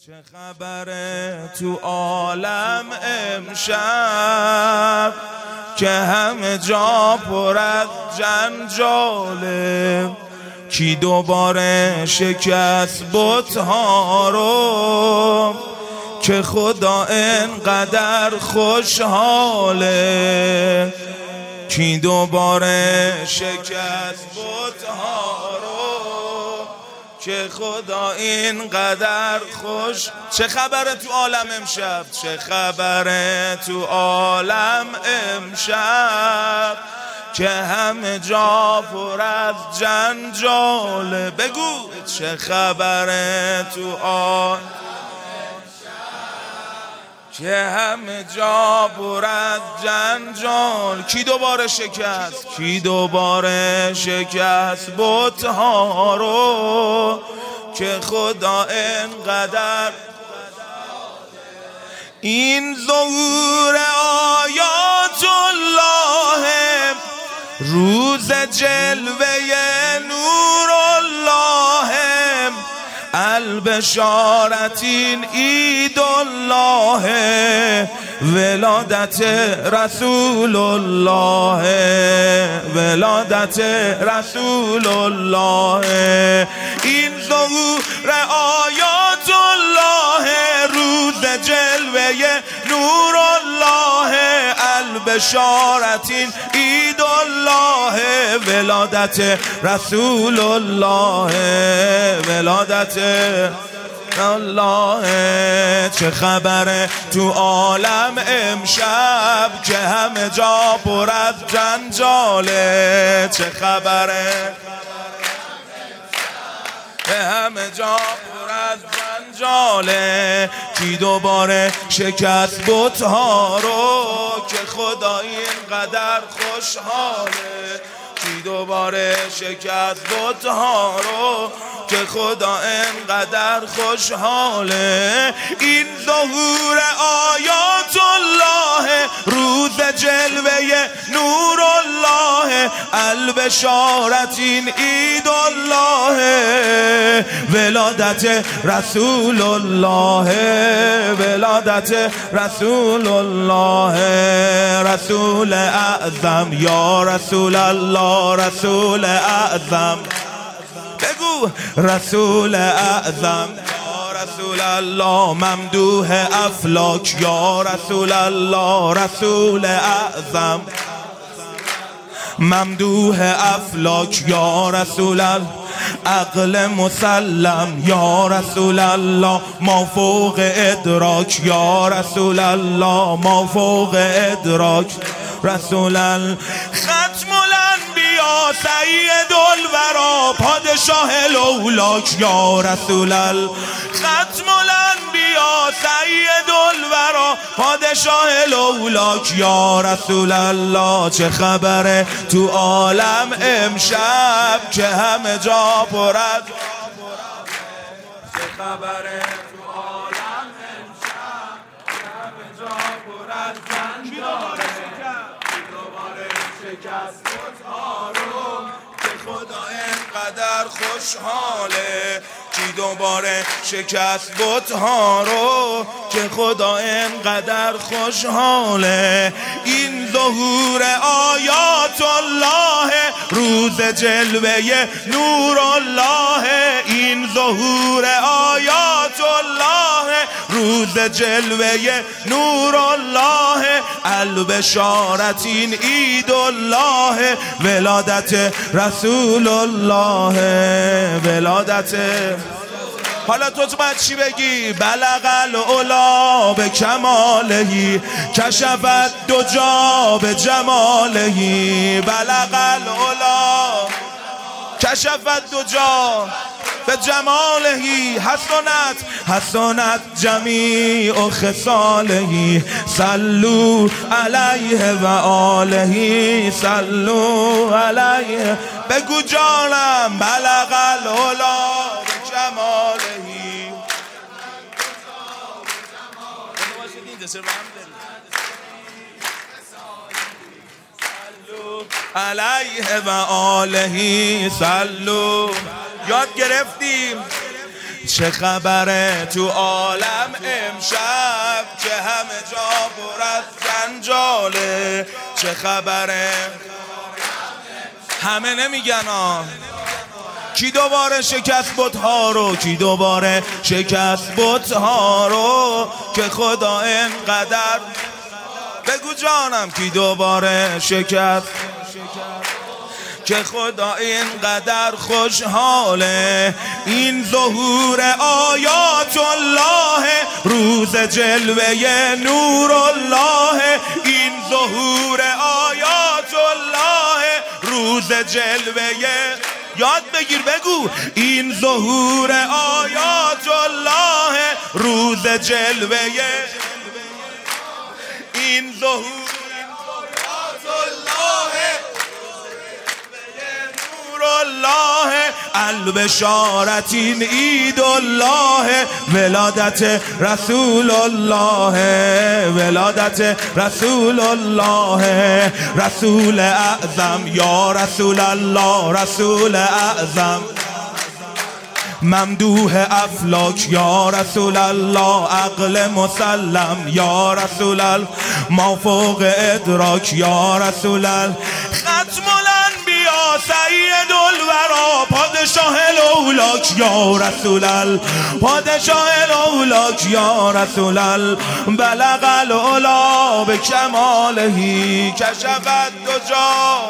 چه خبره تو عالم امشب که همه جا پر از جنجاله. کی دوباره شکست بت‌ها رو که خدا انقدر خوشحاله. کی دوباره شکست بت‌ها رو که خدا اینقدر خوش. چه خبره تو عالم امشب؟ چه خبره تو عالم امشب که همه جا پر از جنجاله. بگو چه خبره تو عالم که همه جا پر از جنجال. کی دوباره شکست؟ کی دوباره شکست بت‌ها رو که خدا انقدر. این ظهور آیات الله، روز جلوه نور الله، البشارت این عید الله، ولادت رسول الله، ولادت رسول الله. این ظهور آیات الله، روز جلوه نور الله، البشارت این عید الله، ولادت رسول الله، ولادت الله. چه خبره تو عالم امشب که همه جا پر از جنجاله. چه خبره که همه جا پر از جنجاله. کی دوباره شکست بت‌ها رو که خدا اینقدر خوشحاله. کی دوباره شکست بت‌ها رو که خدا انقدر خوشحاله. این ظهور آیات الله، روز جلوه نور الله، البشارت این عید الله، ولادت رسول الله، ولادت رسول الله. رسول اعظم یا رسول الله، رسول اعظم. بگو رسول اعظم یا رسول الله، ممدوح افلاک یا رسول الله، رسول اعظم، ممدوح افلاک یا رسول الله، عقل مسلم یا رسول الله، ما فوق ادراک یا رسول الله، ما فوق ادراک رسول الله. ختم الانبیا سید الورا، پادشاه الاولاک یا رسول الله، ختم الانبیا سید الورا، پادشاه الاولاک یا رسول الله. چه خبره تو عالم امشب که همه جا پر از. چه خبره تو عالم امشب که همه جا پر از جنجاله. دوباره شکست بت‌ها رو که خدا انقدر خوشحاله. کی دوباره شکست بت‌ها رو که خدا انقدر خوشحاله. این ظهور آیات الله، روز جلوه نور الله، این ظهور آیات الله، روز جلوه نور الله، البشارت این عید الله، ولادت رسول الله، ولادت. حالا تو باید چی بگی؟ بلغ العلا به کمالهی، کشفت دجا به جمالهی. بلغ العلا کشفت دجا به جمالهی، حسنت جمیع خصالهی، صلو علیه و آلهی، صلو علیه. بگو جانم بلغ العلا به جمالهی. علیه و آلهی صلو. یاد گرفتیم چه خبره تو عالم امشب که همه جا پر از جنجاله. چه خبره همه نمیگن کی دوباره شکست بت‌ها رو، کی دوباره شکست بت‌ها رو که خدا اینقدر، بگو جانم کی دوباره شکست، که خدا اینقدر خوشحاله. این ظهور آیات الله، روز جلوه نور الله. این ظهور آیات الله، روز جلوه، یاد بگیر بگو. این ظهور آیات الله، روز جلوه، این ظهور آیات الله، نور الله. البشارت این عید الله، ولادت رسول الله، ولادت رسول الله. رسول اعظم یا رسول الله، رسول اعظم ممدوح افلاک یا رسول الله. عقل مسلم یا رسول الله، ما فوق ادراک یا رسول الله. ختم الانبیا سید الورا، پادشاه الاولاک یا رسول الله، پادشاه الاولاک یا رسول الله. بلغ العلا به کمالهی، کشف الدجا،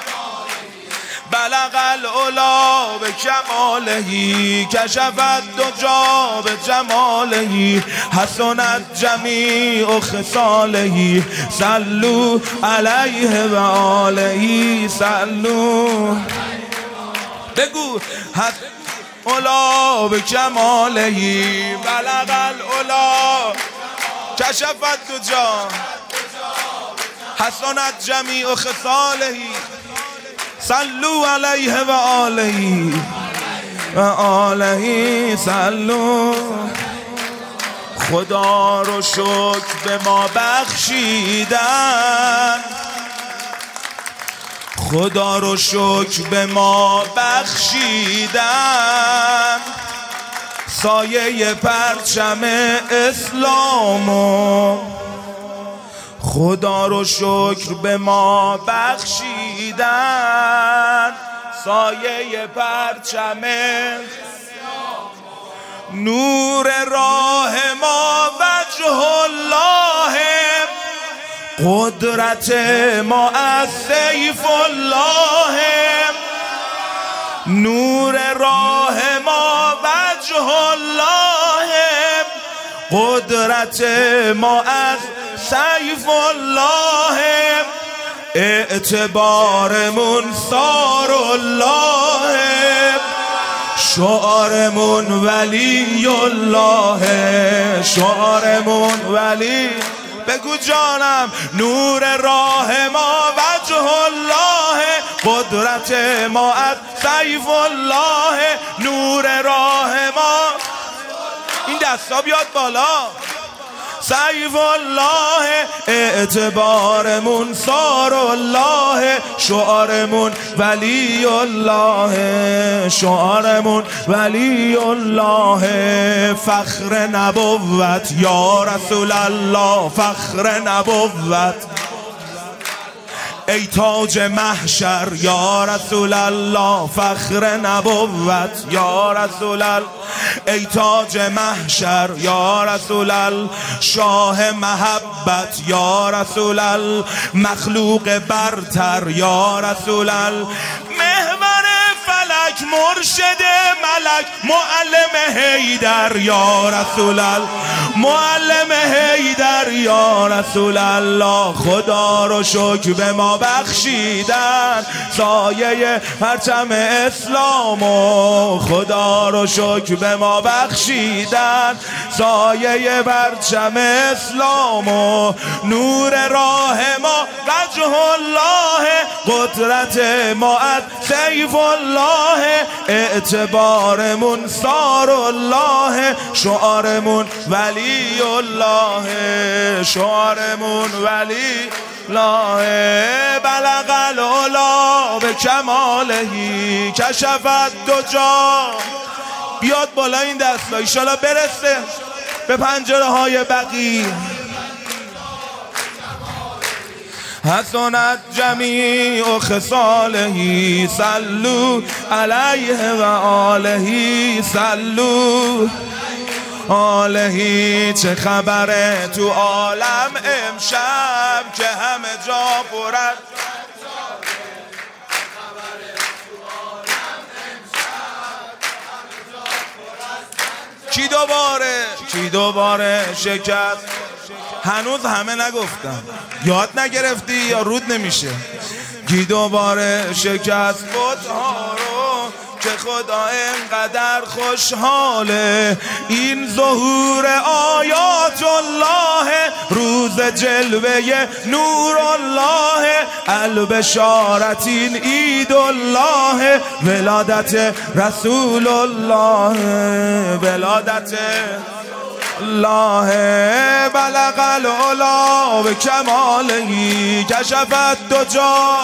بلغ العلا به کمالهی، کشف الدجا به جمالهی. حسنت جمیع خصالهی، صلوا علیه و آله. صلوا، بگو العلا به کمالهی، بلغ العلا، کشف الدجا، حسنت جمیع خصالهی. صلوا علیه و آله و آله. صلوا. خدا رو شکر به ما بخشیدن، خدا رو شکر به ما بخشیدن. سایه پرچم اسلامو، خدا رو شکر به ما بخشیدن. سایه پرچم نور راه ما وجه الله، قدرت ما از سیف الله. نور راه ما وجه الله، قدرت ما از سیف الله. اعتبارمون سار الله، شعارمون ولی الله، شعارمون ولی. بگو جانم. نور راه ما وجه الله، قدرت ما از سیف الله. نور راه ما، این دستا بیاد بالا. سیف الله، اعتبارمون سار الله، شعارمون ولی الله، شعارمون ولی الله. فخر نبوت یا رسول الله، فخر نبوت. ای تاج محشر یا رسول الله، فخر نبوت یا رسول الله. ای تاج محشر یا رسول الله، شاه محبت یا رسول الله. مخلوق برتر یا رسول الله. محور فلک مرشد ملک، معلم حیدر یا رسول الله، معلم حیدر یا رسول الله. خدا رو شکر به ما بخشیدن، سایه پرچم اسلامو. خدا رو شکر به ما بخشیدن، سایه پرچم اسلامو. نور راه ما وجه الله، قدرت ما از سیف الله. اعتبارمون سار الله، شعارمون ولی الله، شعارمون ولی الله. بلغ العلا به کمالهی، کشف الدجا بیاد بالا این دستا، ایشالا برسه به پنجره های بقی. حسنت جمیع خصاله صلوا علیه و آله صلوا آله. چه خبره تو عالم امشب که همه جا پرد کی دوباره شکست. هنوز همه نگفتم، یاد نگرفتی یا رود نمیشه. کی دوباره شکست بت‌ها رو که خدا اینقدر خوشحاله. این ظهور آیات الله، روز جلوه نور الله، البشارت این عید الله، ولادت رسول الله، ولادت الله. بلغ العلا به کماله کشفت دجا،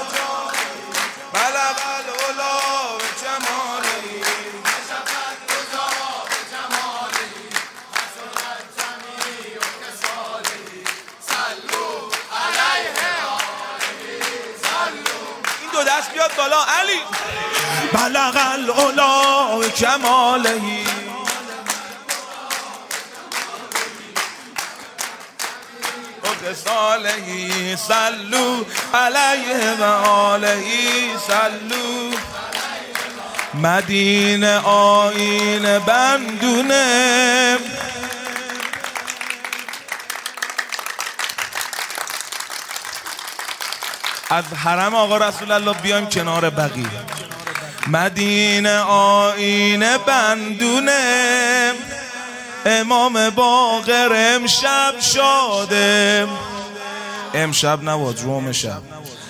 بلغ العلا به کماله کشفت دجا به جماله. حسنت جمیع خصاله صلوا علیه آله صلوا. این دو دست بیاد بالا علی. بلغ العلا به کماله صالحی صلوا علیه و آله صلوا. مدینه آیین بندونه، از حرم آقا رسول الله بیایم کنار بقیه. مدینه آیین بندونه، امام باقر امشب شاده. امشب نبود، جمعه شب.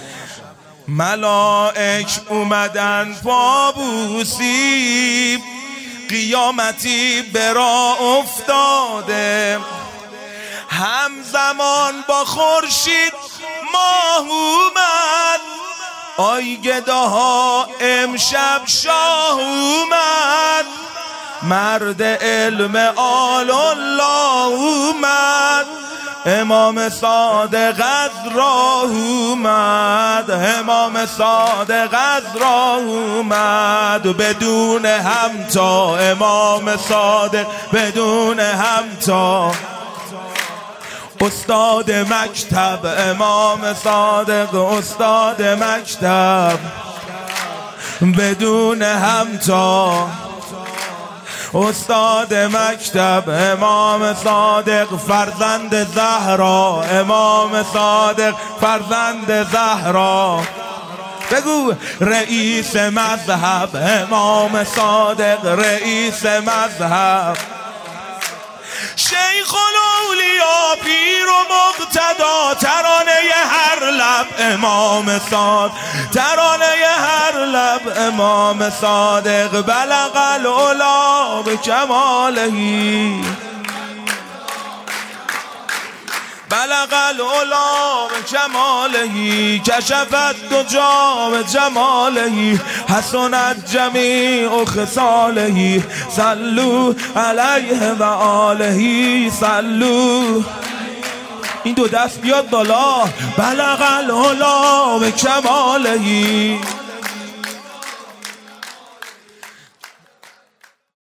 ملائک اومدن پابوسی، قیامتی برا افتاده. همزمان با خورشید ماه اومد، آی گداها امشب شاه اومد. مرد علم آل الله اومد، امام صادق از راه اومد، امام صادق از راه اومد. بدون همتا امام صادق، بدون همتا استاد مکتب امام صادق، استاد مکتب. بدون همتا استاد مکتب امام صادق، فرزند زهرا امام صادق، فرزند زهرا. بگو رئیس مذهب امام صادق، رئیس مذهب. شیخ الاولیا پیر و مقتدا، ترانه هر لب امام صادق، ترانه هر لب امام صادق. بلغ العلا به کماله، بلغ العلا به کماله کشفت دجا به جماله. حسنت جمیع خصاله صلوا علیه و آله صلوا. این دو دست بیاد بالا. بلغ العلا به کماله